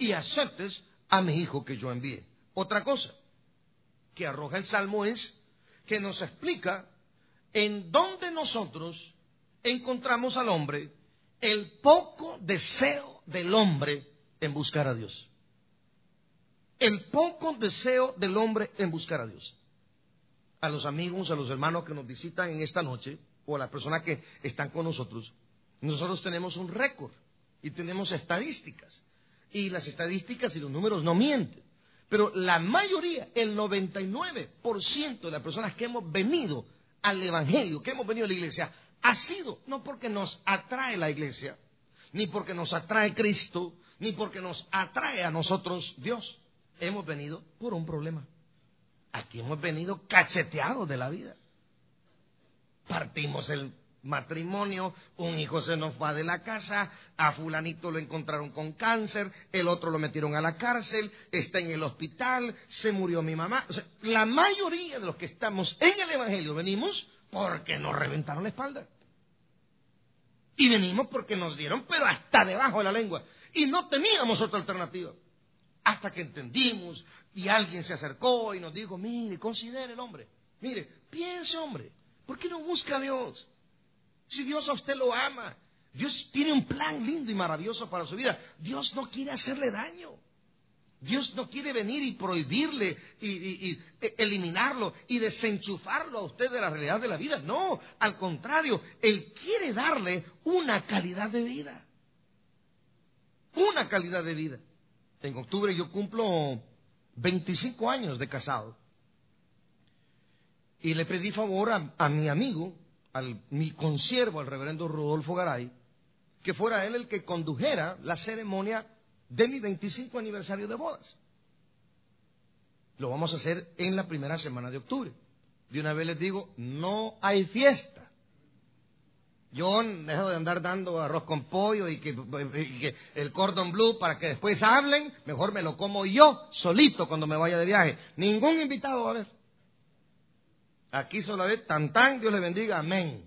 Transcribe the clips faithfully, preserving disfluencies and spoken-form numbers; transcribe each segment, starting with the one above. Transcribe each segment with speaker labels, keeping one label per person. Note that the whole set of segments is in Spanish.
Speaker 1: y aceptes a mi hijo que yo envié. Otra cosa que arroja el Salmo es que nos explica en dónde nosotros encontramos al hombre el poco deseo del hombre en buscar a Dios. El poco deseo del hombre en buscar a Dios. A los amigos, a los hermanos que nos visitan en esta noche, o a las personas que están con nosotros, nosotros tenemos un récord y tenemos estadísticas. Y las estadísticas y los números no mienten. Pero la mayoría, el noventa y nueve por ciento de las personas que hemos venido al Evangelio, que hemos venido a la iglesia, ha sido no porque nos atrae la iglesia, ni porque nos atrae Cristo, ni porque nos atrae a nosotros Dios. Hemos venido por un problema. Aquí hemos venido cacheteados de la vida. Partimos el matrimonio, un hijo se nos va de la casa, a fulanito lo encontraron con cáncer, el otro lo metieron a la cárcel, está en el hospital, se murió mi mamá. O sea, la mayoría de los que estamos en el Evangelio venimos porque nos reventaron la espalda. Y venimos porque nos dieron, pero hasta debajo de la lengua. Y no teníamos otra alternativa. Hasta que entendimos y alguien se acercó y nos dijo, mire, considere el hombre. Mire, piense, hombre, ¿por qué no busca a Dios? Si Dios a usted lo ama, Dios tiene un plan lindo y maravilloso para su vida. Dios no quiere hacerle daño. Dios no quiere venir y prohibirle y, y, y eliminarlo y desenchufarlo a usted de la realidad de la vida. No, al contrario, Él quiere darle una calidad de vida. Una calidad de vida. En octubre yo cumplo veinticinco años de casado. Y le pedí favor a, a mi amigo, a mi consiervo, al reverendo Rodolfo Garay, que fuera él el que condujera la ceremonia de mi veinticinco aniversario de bodas. Lo vamos a hacer en la primera semana de octubre. De una vez les digo, no hay fiesta. Yo dejo de andar dando arroz con pollo y que, y que el cordon bleu para que después hablen, mejor me lo como yo solito cuando me vaya de viaje. Ningún invitado va a haber. Aquí solo ve tan tan, Dios le bendiga, amén.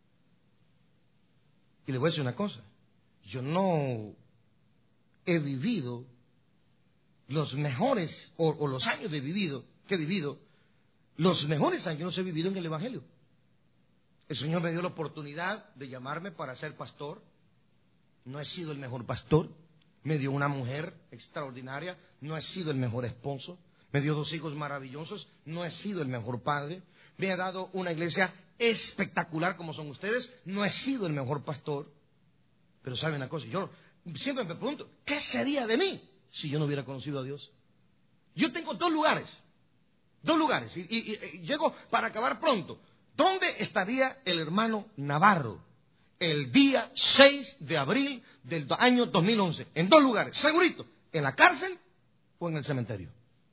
Speaker 1: Y le voy a decir una cosa, yo no he vivido los mejores, o, o los años de vivido, que he vivido, los mejores años los he vivido en el Evangelio. El Señor me dio la oportunidad de llamarme para ser pastor. No he sido el mejor pastor. Me dio una mujer extraordinaria. No he sido el mejor esposo. Me dio dos hijos maravillosos. No he sido el mejor padre. Me ha dado una iglesia espectacular como son ustedes. No he sido el mejor pastor. Pero ¿saben una cosa? Yo siempre me pregunto, ¿qué sería de mí si yo no hubiera conocido a Dios? Yo tengo dos lugares. Dos lugares. Y, y, y llego para acabar pronto. ¿Dónde estaría el hermano Navarro el día seis de abril del año dos mil once? En dos lugares, segurito, en la cárcel o en el cementerio.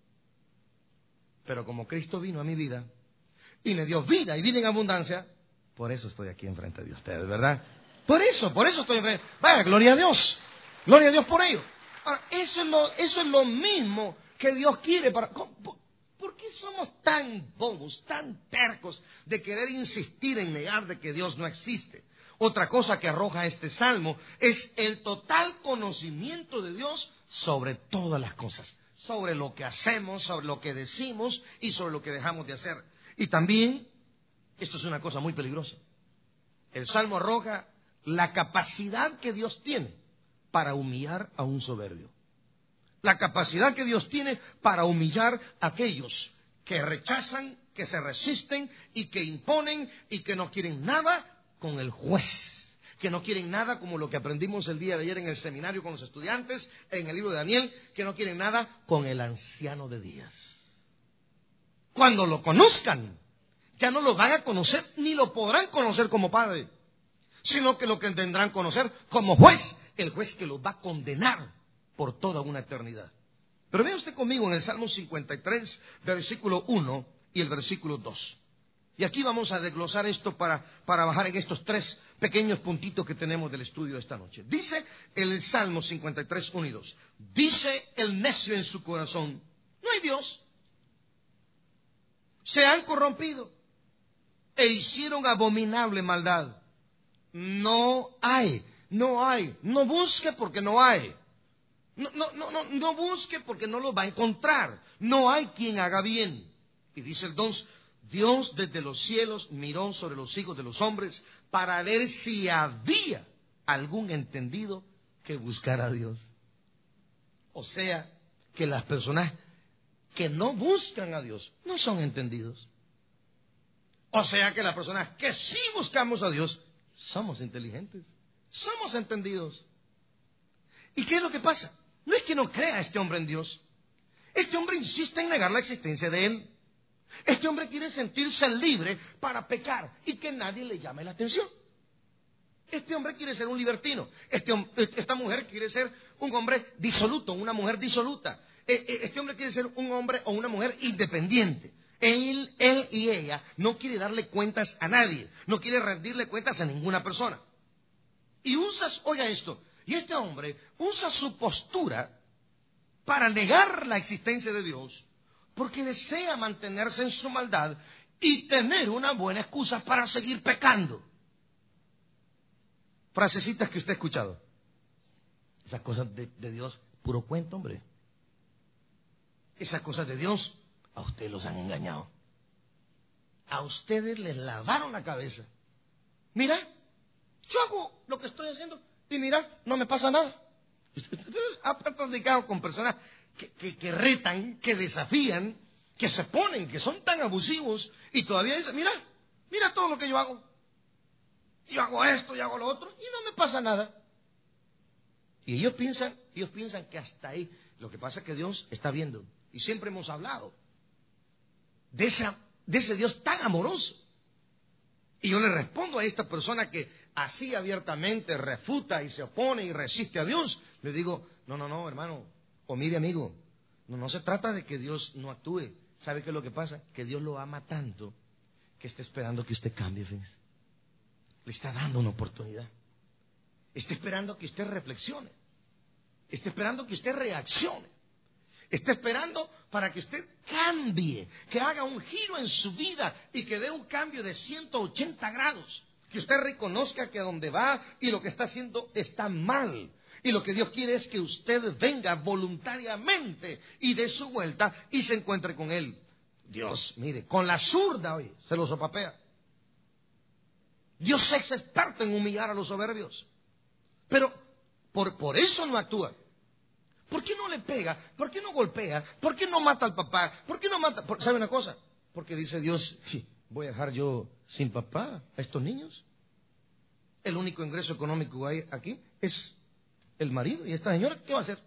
Speaker 1: Pero como Cristo vino a mi vida y me dio vida y vida en abundancia, por eso estoy aquí enfrente de ustedes, ¿verdad? Por eso, por eso estoy enfrente. Vaya, gloria a Dios, gloria a Dios por ello. Ahora, eso es lo, eso es lo mismo que Dios quiere para... ¿Por qué somos tan bobos, tan tercos de querer insistir en negar de que Dios no existe? Otra cosa que arroja este salmo es el total conocimiento de Dios sobre todas las cosas, sobre lo que hacemos, sobre lo que decimos y sobre lo que dejamos de hacer. Y también, esto es una cosa muy peligrosa, el salmo arroja la capacidad que Dios tiene para humillar a un soberbio. La capacidad que Dios tiene para humillar a aquellos que rechazan, que se resisten y que imponen y que no quieren nada con el juez, que no quieren nada como lo que aprendimos el día de ayer en el seminario con los estudiantes, en el libro de Daniel, que no quieren nada con el anciano de días. Cuando lo conozcan, ya no lo van a conocer ni lo podrán conocer como padre, sino que lo que tendrán conocer como juez, el juez que los va a condenar por toda una eternidad. Pero vea usted conmigo en el Salmo cincuenta y tres, versículo uno y el versículo dos. Y aquí vamos a desglosar esto para, para bajar en estos tres pequeños puntitos que tenemos del estudio de esta noche. Dice el Salmo cincuenta y tres, uno y dos. Dice el necio en su corazón, no hay Dios. Se han corrompido e hicieron abominable maldad. No hay, no hay. No busque porque no hay. No, no, no, no, no busque porque no lo va a encontrar. No hay quien haga bien. Y dice el dos, Dios desde los cielos miró sobre los hijos de los hombres para ver si había algún entendido que buscara a Dios. O sea, que las personas que no buscan a Dios no son entendidos. O sea, que las personas que sí buscamos a Dios somos inteligentes, somos entendidos. ¿Y qué es lo que pasa? No es que no crea este hombre en Dios. Este hombre insiste en negar la existencia de Él. Este hombre quiere sentirse libre para pecar y que nadie le llame la atención. Este hombre quiere ser un libertino. Este, esta mujer quiere ser un hombre disoluto, una mujer disoluta. Este hombre quiere ser un hombre o una mujer independiente. Él, él y ella no quiere darle cuentas a nadie. No quiere rendirle cuentas a ninguna persona. Y usas, oiga esto, y este hombre usa su postura para negar la existencia de Dios porque desea mantenerse en su maldad y tener una buena excusa para seguir pecando. Frasecitas que usted ha escuchado. Esas cosas de, de Dios, puro cuento, hombre. Esas cosas de Dios, a ustedes los han engañado. A ustedes les lavaron la cabeza. Mira, yo hago lo que estoy haciendo y mira, no me pasa nada. Usted ha platicado con personas que, que, que retan, que desafían, que se ponen, que son tan abusivos y todavía dicen, mira, mira todo lo que yo hago. Yo hago esto, yo hago lo otro y no me pasa nada. Y ellos piensan, ellos piensan que hasta ahí. Lo que pasa es que Dios está viendo. Y siempre hemos hablado de, esa, de ese Dios tan amoroso. Y yo le respondo a esta persona que así abiertamente refuta y se opone y resiste a Dios. Le digo, no, no, no, hermano, o mire amigo, no, no se trata de que Dios no actúe. ¿Sabe qué es lo que pasa? Que Dios lo ama tanto que está esperando que usted cambie, ¿ves? Le está dando una oportunidad. Está esperando que usted reflexione. Está esperando que usted reaccione. Está esperando para que usted cambie, que haga un giro en su vida y que dé un cambio de ciento ochenta grados. Que usted reconozca que a donde va y lo que está haciendo está mal. Y lo que Dios quiere es que usted venga voluntariamente y dé su vuelta y se encuentre con Él. Dios, mire, con la zurda hoy se lo sopapea. Dios es experto en humillar a los soberbios. Pero por, por eso no actúa. ¿Por qué no le pega? ¿Por qué no golpea? ¿Por qué no mata al papá? ¿Por qué no mata? ¿Sabe una cosa? Porque dice Dios, ¿voy a dejar yo sin papá a estos niños? El único ingreso económico que hay aquí es el marido. ¿Y esta señora qué va a hacer?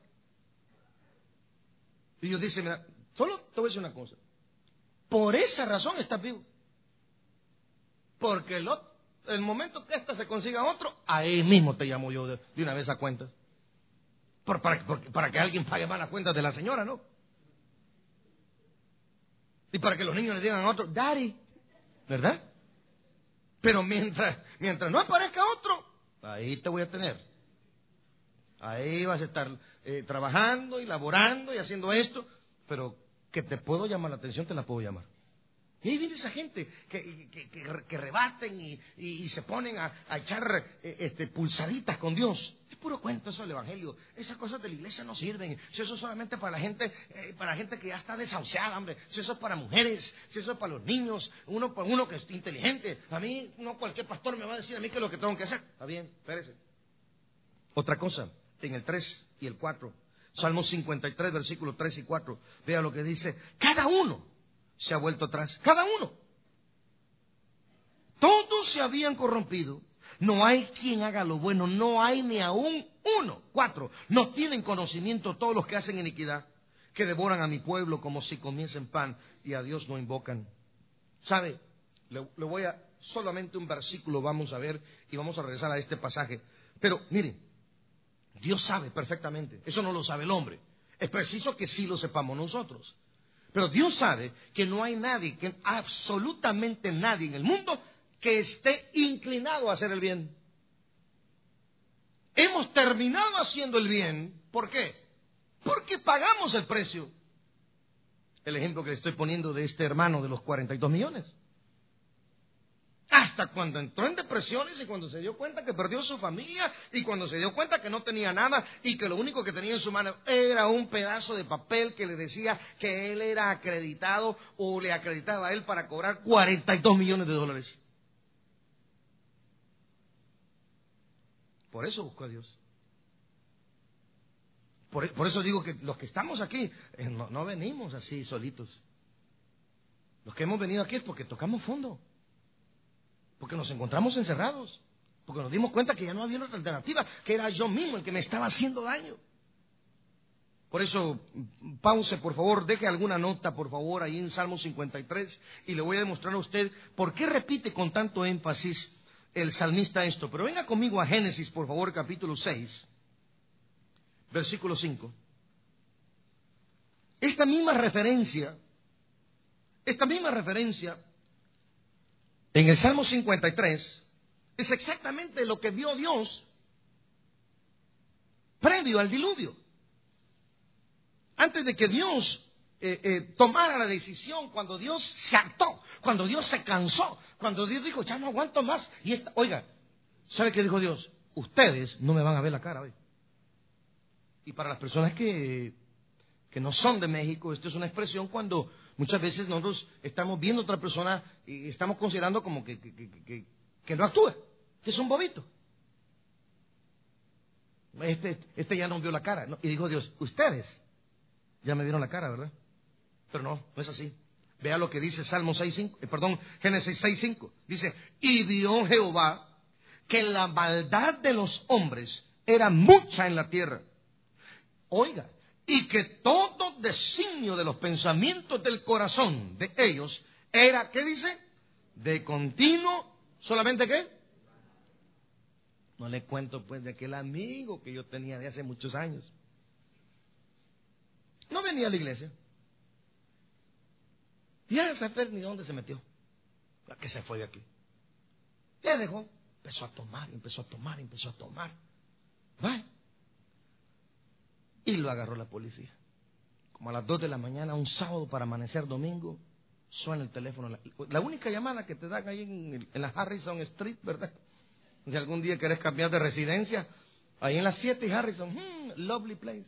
Speaker 1: Y Dios dice, mira, solo te voy a decir una cosa. Por esa razón estás vivo. Porque el, el momento que ésta se consiga otro, ahí mismo te llamo yo de, de una vez a cuentas. Por, para, por, para que alguien pague más las cuentas de la señora, ¿no? Y para que los niños le digan a otro, Daddy, ¿verdad? Pero mientras, mientras no aparezca otro, ahí te voy a tener. Ahí vas a estar eh, trabajando y laborando y haciendo esto, pero que te puedo llamar la atención, te la puedo llamar. Y ahí viene esa gente que, que, que, que rebaten y, y, y se ponen a, a echar eh, este, pulsaditas con Dios. Es puro cuento eso del Evangelio. Esas cosas de la iglesia no sirven. Si eso es solamente para la gente, eh, para gente que ya está desahuciada, hombre. Si eso es para mujeres, si eso es para los niños, uno, uno que es inteligente. A mí, no cualquier pastor me va a decir a mí qué es lo que tengo que hacer. Está bien, espérese. Otra cosa, en el tres y el cuatro. Salmo cincuenta y tres, versículos tres y cuatro. Vea lo que dice. Cada uno se ha vuelto atrás. Cada uno. Todos se habían corrompido. No hay quien haga lo bueno. No hay ni aún uno. Cuatro. No tienen conocimiento todos los que hacen iniquidad, que devoran a mi pueblo como si comiesen pan y a Dios no invocan. ¿Sabe? Le, le voy a solamente un versículo vamos a ver y vamos a regresar a este pasaje. Pero mire, Dios sabe perfectamente. Eso no lo sabe el hombre. Es preciso que sí lo sepamos nosotros. Pero Dios sabe que no hay nadie, que absolutamente nadie en el mundo que esté inclinado a hacer el bien. Hemos terminado haciendo el bien. ¿Por qué? Porque pagamos el precio. El ejemplo que le estoy poniendo de este hermano de los cuarenta y dos millones. hasta cuando entró en depresiones y cuando se dio cuenta que perdió su familia y cuando se dio cuenta que no tenía nada y que lo único que tenía en su mano era un pedazo de papel que le decía que él era acreditado o le acreditaba a él para cobrar cuarenta y dos millones de dólares. Por eso buscó a Dios. Por, por eso digo que los que estamos aquí eh, no, no venimos así solitos. Los que hemos venido aquí es porque tocamos fondo. Porque nos encontramos encerrados, porque nos dimos cuenta que ya no había otra alternativa, que era yo mismo el que me estaba haciendo daño. Por eso, pause, por favor, deje alguna nota, por favor, ahí en Salmo cincuenta y tres, y le voy a demostrar a usted por qué repite con tanto énfasis el salmista esto. Pero venga conmigo a Génesis, por favor, capítulo seis, versículo cinco. Esta misma referencia, esta misma referencia, en el Salmo cincuenta y tres es exactamente lo que vio Dios previo al diluvio. Antes de que Dios eh, eh, tomara la decisión, cuando Dios se hartó, cuando Dios se cansó, cuando Dios dijo, ya no aguanto más. Y esta, oiga, ¿sabe qué dijo Dios? Ustedes no me van a ver la cara hoy. Y para las personas que, que no son de México, esto es una expresión cuando muchas veces nosotros estamos viendo a otra persona y estamos considerando como que, que, que, que, que no actúa, que es un bobito. Este, este ya no vio la cara, ¿no? Y dijo Dios, ustedes ya me vieron la cara, ¿verdad? Pero no, no es así. Vea lo que dice Salmo seis cinco, eh, perdón, Génesis seis cinco. Dice, y vio Jehová que la maldad de los hombres era mucha en la tierra. Oiga, y que todo designio de los pensamientos del corazón de ellos era, ¿qué dice? De continuo, ¿solamente qué? No le cuento pues de aquel amigo que yo tenía de hace muchos años. No venía a la iglesia. Ya no sé ni dónde se metió. ¿A qué se fue de aquí? Ya dejó, empezó a tomar, empezó a tomar, empezó a tomar. ¿Va? Y lo agarró la policía. Como a las dos de la mañana, un sábado para amanecer domingo, suena el teléfono. La, la única llamada que te dan ahí en, en la Harrison Street, ¿verdad? Si algún día querés cambiar de residencia, ahí en las siete y Harrison, hmm, lovely place.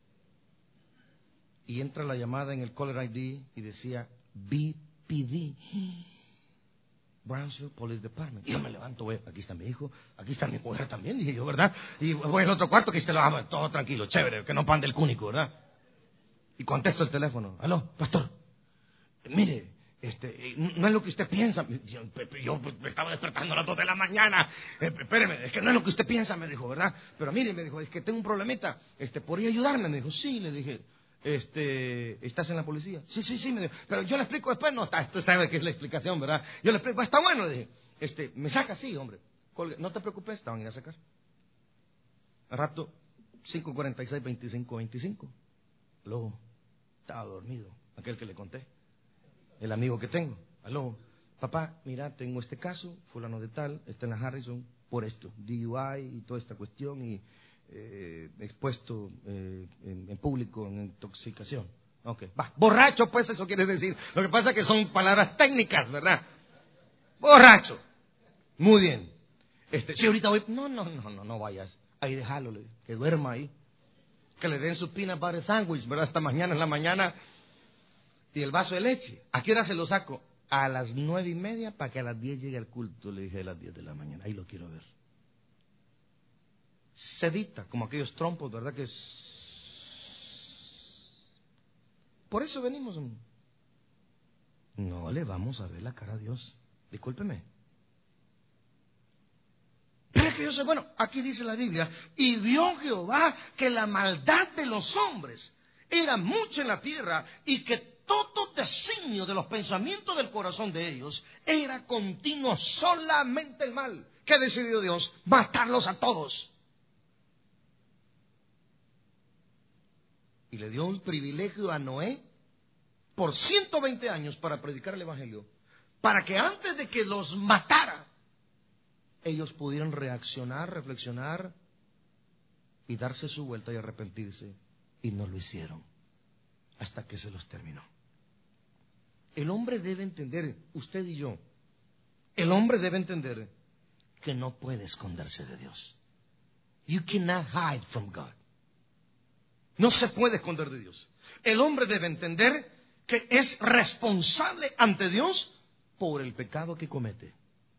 Speaker 1: Y entra la llamada en el caller I D y decía B P D, Brownsville Police Department. Y yo me levanto, voy, aquí está mi hijo, aquí está mi mujer también, dije yo, ¿verdad? Y voy al otro cuarto que esté la todo tranquilo, chévere, que no pande el cúnico, ¿verdad? Y contesto el teléfono. Aló, pastor, mire, este, no es lo que usted piensa. Yo, yo me estaba despertando a las dos de la mañana. Eh, espéreme, es que no es lo que usted piensa, me dijo, ¿verdad? Pero mire, me dijo, es que tengo un problemita. Este, ¿podría ayudarme? Me dijo, sí, le dije. Este, ¿estás en la policía? Sí, sí, sí, me dijo, pero yo le explico después. No, está, usted sabe que es la explicación, ¿verdad? Yo le explico, está bueno, le dije. Este, me saca, sí, hombre. Colgue. No te preocupes, estaban a ir a sacar. Al rato, cinco cuarenta y seis, veinticinco, veinticinco. Luego, estaba dormido, aquel que le conté. El amigo que tengo. Aló, papá, mira, tengo este caso, fulano de tal, está en la Harrison, por esto, D U I y toda esta cuestión, y eh, expuesto eh, en, en público en intoxicación. Ok, va, borracho, pues eso quiere decir. Lo que pasa es que son palabras técnicas, ¿verdad? Borracho. Muy bien. Este, si ahorita voy, no, no, no, no, no vayas. Ahí déjalo, que duerma ahí. Que le den su peanut butter sandwich, ¿verdad? Hasta mañana en la mañana. Y el vaso de leche. ¿A qué hora se lo saco? A las nueve y media para que a las diez llegue al culto. Le dije a las diez de la mañana. Ahí lo quiero ver. Sedita, como aquellos trompos, ¿verdad? Que es... Por eso venimos. No le vamos a ver la cara a Dios. Discúlpeme. Pero es que yo sé, bueno, aquí dice la Biblia, y vio Jehová que la maldad de los hombres era mucha en la tierra y que todo designio de los pensamientos del corazón de ellos era continuo, solamente el mal. ¿Qué decidió Dios? Matarlos a todos. Y le dio un privilegio a Noé por ciento veinte años para predicar el Evangelio, para que antes de que los matara, ellos pudieran reaccionar, reflexionar y darse su vuelta y arrepentirse. Y no lo hicieron hasta que se los terminó. El hombre debe entender, usted y yo, El hombre debe entender que no puede esconderse de Dios. You cannot hide from God. No se puede esconder de Dios. El hombre debe entender que es responsable ante Dios por el pecado que comete.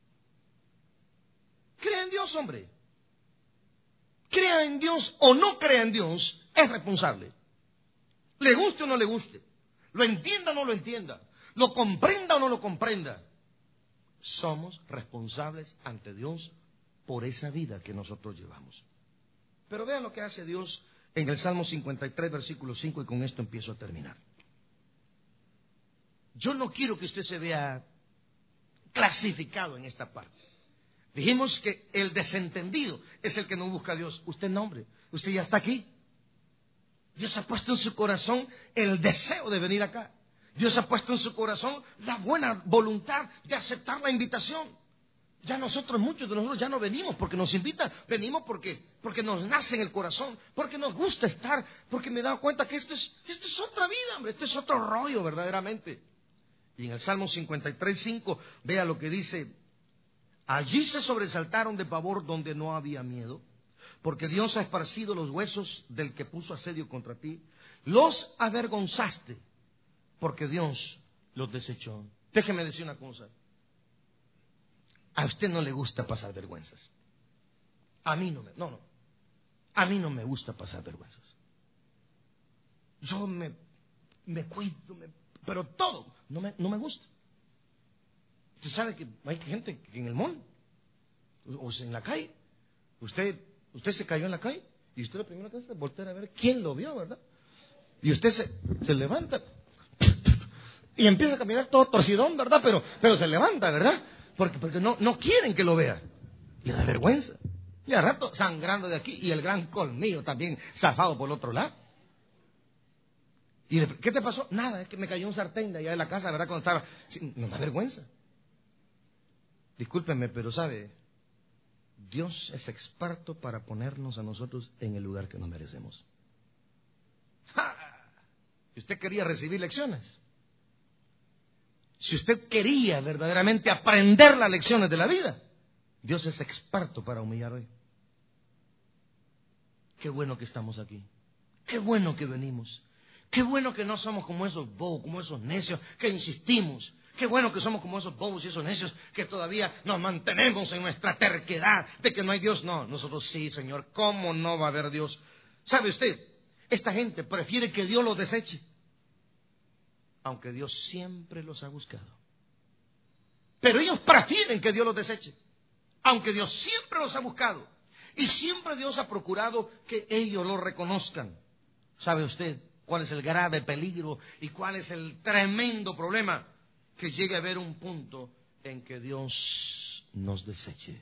Speaker 1: Crea en Dios, hombre. Crea en Dios o no crea en Dios, es responsable. Le guste o no le guste. Lo entienda o no lo entienda. Lo comprenda o no lo comprenda. Somos responsables ante Dios por esa vida que nosotros llevamos. Pero vean lo que hace Dios en el Salmo cincuenta y tres, versículo cinco, y con esto empiezo a terminar. Yo no quiero que usted se vea clasificado en esta parte. Dijimos que el desentendido es el que no busca a Dios. Usted no, hombre, usted ya está aquí. Dios ha puesto en su corazón el deseo de venir acá. Dios ha puesto en su corazón la buena voluntad de aceptar la invitación. Ya nosotros, muchos de nosotros, ya no venimos porque nos invitan. Venimos porque, porque nos nace en el corazón, porque nos gusta estar, porque me he dado cuenta que esto es, esto es otra vida, hombre, esto es otro rollo verdaderamente. Y en el Salmo cincuenta y tres, cinco, vea lo que dice: allí se sobresaltaron de pavor donde no había miedo, porque Dios ha esparcido los huesos del que puso asedio contra ti. Los avergonzaste, porque Dios los desechó. Déjeme decir una cosa. A usted no le gusta pasar vergüenzas. A mí no me, no, no. A mí no me gusta pasar vergüenzas. Yo me, me cuido, me, pero todo no me, no me gusta. Usted sabe que hay gente que en el mall o en la calle, usted, usted se cayó en la calle y usted lo primero que hace es voltear a ver quién lo vio, ¿verdad? Y usted se, se levanta y empieza a caminar todo torcidón, ¿verdad? Pero, pero se levanta, ¿verdad? Porque, porque no, no quieren que lo vea. Le da vergüenza. Y al rato sangrando de aquí y el gran colmillo también zafado por el otro lado. ¿Y le, qué te pasó? Nada, es que me cayó un sartén de allá de la casa, ¿verdad? Cuando estaba... Sí, nos da vergüenza. Discúlpenme, pero sabe, Dios es experto para ponernos a nosotros en el lugar que nos merecemos. ¡Ja! Si usted quería recibir lecciones, si usted quería verdaderamente aprender las lecciones de la vida, Dios es experto para humillar hoy. Qué bueno que estamos aquí. Qué bueno que venimos. Qué bueno que no somos como esos bobos, como esos necios que insistimos. Qué bueno que somos como esos bobos y esos necios que todavía nos mantenemos en nuestra terquedad de que no hay Dios. No, nosotros sí, Señor. ¿Cómo no va a haber Dios? ¿Sabe usted? Esta gente prefiere que Dios los deseche, aunque Dios siempre los ha buscado. Pero ellos prefieren que Dios los deseche, aunque Dios siempre los ha buscado. Y siempre Dios ha procurado que ellos lo reconozcan. ¿Sabe usted cuál es el grave peligro y cuál es el tremendo problema? Que llegue a haber un punto en que Dios nos deseche.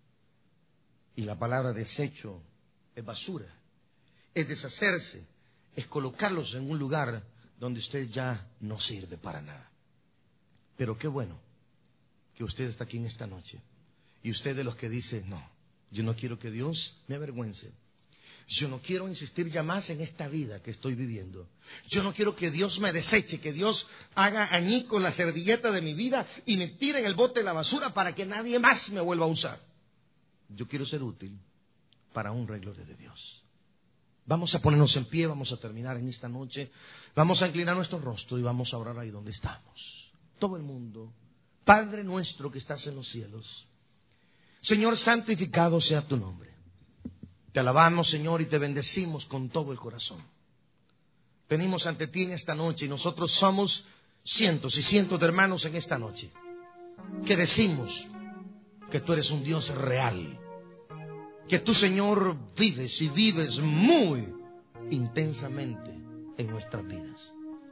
Speaker 1: Y la palabra desecho es basura, es deshacerse, es colocarlos en un lugar donde usted ya no sirve para nada. Pero qué bueno que usted está aquí en esta noche. Y usted de los que dice, no, yo no quiero que Dios me avergüence. Yo no quiero insistir ya más en esta vida que estoy viviendo. Yo no quiero que Dios me deseche, que Dios haga añicos la servilleta de mi vida y me tire en el bote de la basura para que nadie más me vuelva a usar. Yo quiero ser útil para honra y gloria de Dios. Vamos a ponernos en pie, vamos a terminar en esta noche. Vamos a inclinar nuestro rostro y vamos a orar ahí donde estamos. Todo el mundo. Padre nuestro que estás en los cielos. Señor, santificado sea tu nombre. Te alabamos, Señor, y te bendecimos con todo el corazón. Venimos ante ti en esta noche y nosotros somos cientos y cientos de hermanos en esta noche que decimos que tú eres un Dios real, que tú, Señor, vives y vives muy intensamente en nuestras vidas.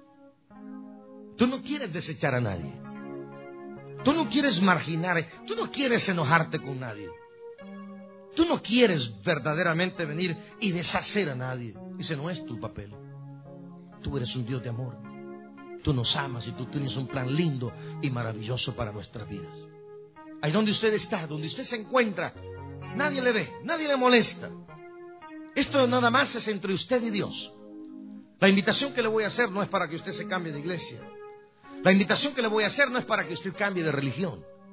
Speaker 1: Tú no quieres desechar a nadie. Tú no quieres marginar, tú no quieres enojarte con nadie. Tú no quieres verdaderamente venir y deshacer a nadie. Ese no es tu papel. Tú eres un Dios de amor. Tú nos amas y tú tienes un plan lindo y maravilloso para nuestras vidas. Ahí donde usted está, donde usted se encuentra, nadie le ve, nadie le molesta. Esto nada más es entre usted y Dios. La invitación que le voy a hacer no es para que usted se cambie de iglesia. La invitación que le voy a hacer no es para que usted cambie de religión.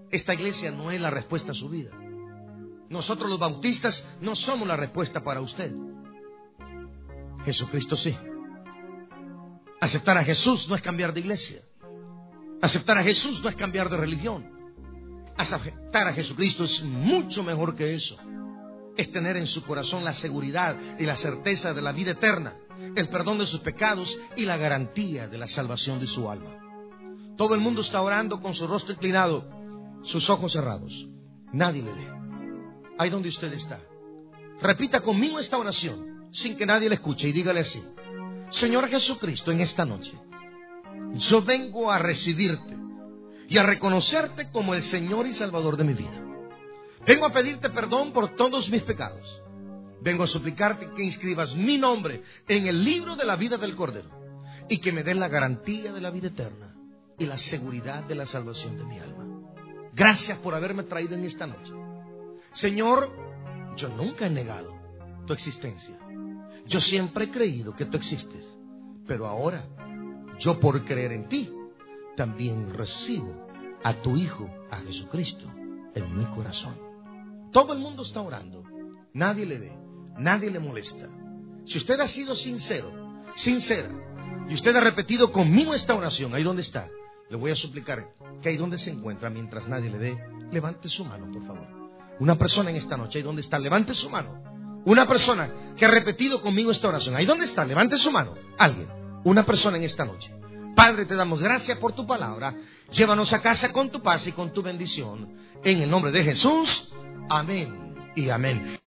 Speaker 1: Esta iglesia no es la respuesta a su vida. Nosotros los bautistas no somos la respuesta para usted. Jesucristo sí. Aceptar a Jesús no es cambiar de iglesia. Aceptar a Jesús no es cambiar de religión. Aceptar a Jesucristo es mucho mejor que eso. Es tener en su corazón la seguridad y la certeza de la vida eterna, el perdón de sus pecados y la garantía de la salvación de su alma. Todo el mundo está orando con su rostro inclinado, sus ojos cerrados. Nadie le ve. Ahí donde usted está, repita conmigo esta oración sin que nadie le escuche y dígale así: Señor Jesucristo, en esta noche yo vengo a recibirte y a reconocerte como el Señor y Salvador de mi vida. Vengo a pedirte perdón por todos mis pecados. Vengo a suplicarte que inscribas mi nombre en el libro de la vida del Cordero y que me des la garantía de la vida eterna y la seguridad de la salvación de mi alma. Gracias por haberme traído en esta noche. Señor, yo nunca he negado tu existencia. Yo siempre he creído que tú existes. Pero ahora, yo por creer en ti, también recibo a tu Hijo, a Jesucristo, en mi corazón. Todo el mundo está orando. Nadie le ve, nadie le molesta. Si usted ha sido sincero, sincera, y usted ha repetido conmigo esta oración, ahí donde está, le voy a suplicar que ahí donde se encuentra, mientras nadie le ve, levante su mano, por favor. Una persona en esta noche, ahí donde está, levante su mano. Una persona que ha repetido conmigo esta oración, ahí donde está, levante su mano. Alguien, una persona en esta noche. Padre, te damos gracias por tu palabra. Llévanos a casa con tu paz y con tu bendición. En el nombre de Jesús, amén y amén.